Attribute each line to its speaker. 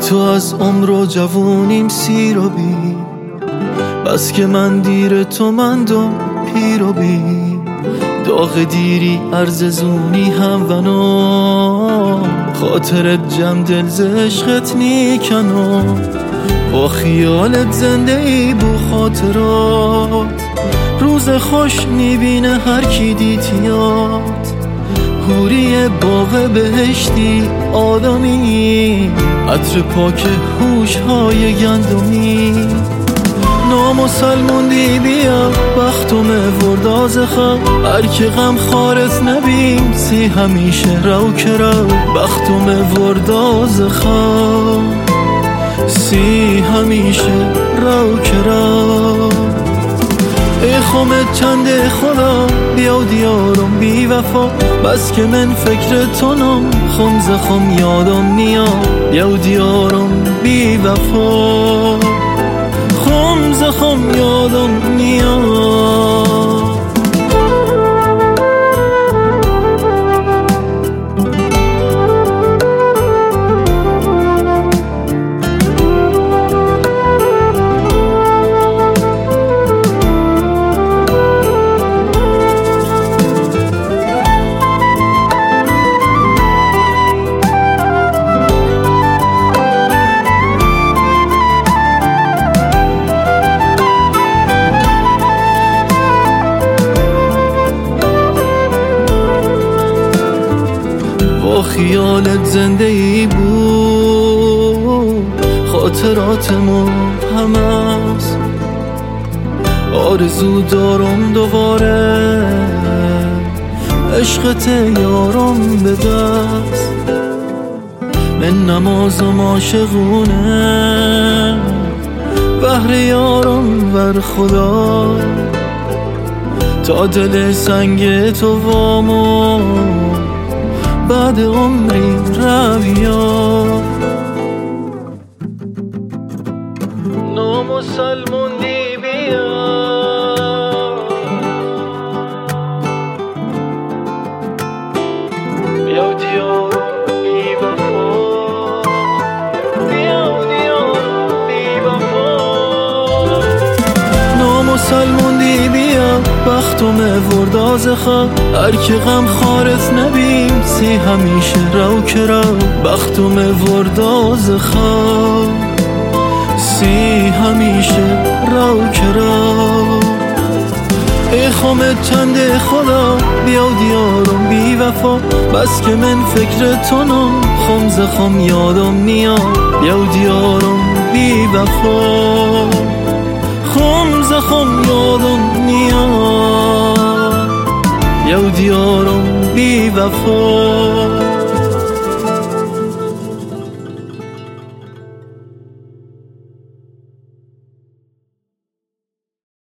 Speaker 1: تو از عمر و جوونیم سیر و بی، بس که من دیر تو مندم پیر و بی. داغ دیری ارززونی هم ونو، خاطرت جم دل ز عشقت نیکنو. با خیالت زنده ای بو خاطرات، روز خوش میبینه هر کی دیتیات. حوری باغ بهشتی آدمی، عطر پاک هوش های گندمی. نامسلموندی بیا بختم ورداز خواه، هر که غم خارت نبیم سی همیشه رو که رو. بختم ورداز خواه سی همیشه رو که رو. ای خمت چنده خدا بیا دیارم بی وفا، بس که من فکر تونم خم ز خم یادم میاد. بیا دیارم بی وفا خم ز خم یادم میاد. با خیالت زنده ای بود، خاطراتمون همه است. آرزو دارم دوباره عشقت یارم به دست. من نمازم عاشقونه بهر یارم ور خدا، تا دل سنگ تو وامو بعد عمری رویا. نامسلموندی بیا بیا دیارم بی وفا، بیا دیارم بی وفا. نامسلموندی بیا بختم ورداز خواه، هر که غم خارت نبیم سی همیشه رو که رو. بختم ورداز خواه سی همیشه رو که رو. ای خمت چنده خدا بیا دیارم بی وفا، بس که من فکر تونم خم ز خم یادم میاد. بیا دیارم بی وفا خم ز خم یادم میاد. بیا دیارم بی وفا